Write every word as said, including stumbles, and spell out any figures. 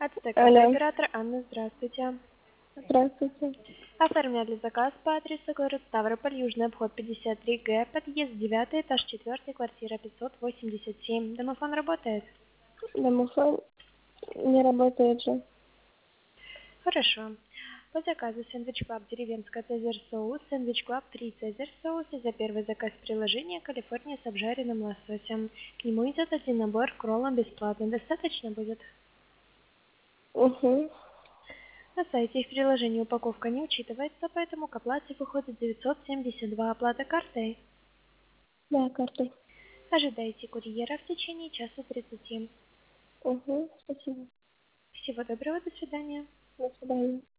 Ацтека, Алло, оператор Анна, здравствуйте. здравствуйте. Оформляли заказ по адресу город Ставрополь, Южный обход пятьдесят три Г, подъезд девятый, этаж четвертый, квартира пятьсот восемьдесят семь. Домофон работает? Домофон не работает же. Хорошо. По заказу сэндвич клаб деревенская цезарь соус, сэндвич клаб три цезарь соус и за первый заказ приложения Калифорния с обжаренным лососем. К нему идет один набор к роллам бесплатно. Достаточно будет? Угу. На сайте и в приложении упаковка не учитывается, поэтому к оплате выходит девятьсот семьдесят два. Оплата картой. Да, картой. Ожидайте курьера в течение часа тридцати. Угу, спасибо. Всего доброго, до свидания. До свидания.